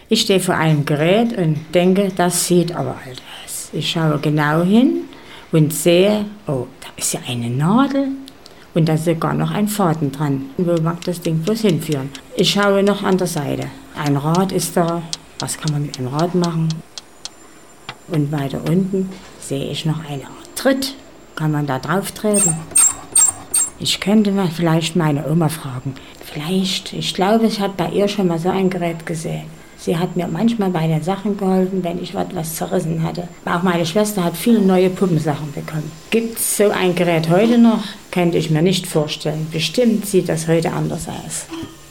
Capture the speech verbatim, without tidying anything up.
Ich stehe vor einem Gerät und denke, das sieht aber alt aus. Ich schaue genau hin und sehe, oh, da ist ja eine Nadel und da ist sogar noch ein Faden dran. Wo mag das Ding bloß hinführen? Ich schaue noch an der Seite. Ein Rad ist da. Was kann man mit einem Rad machen? Und weiter unten sehe ich noch eine Art Tritt. Kann man da drauf treten? Ich könnte mal vielleicht meine Oma fragen. Vielleicht, ich glaube, ich habe bei ihr schon mal so ein Gerät gesehen. Sie hat mir manchmal bei den Sachen geholfen, wenn ich etwas zerrissen hatte. Auch meine Schwester hat viele neue Puppensachen bekommen. Gibt es so ein Gerät heute noch? Könnte ich mir nicht vorstellen. Bestimmt sieht das heute anders aus.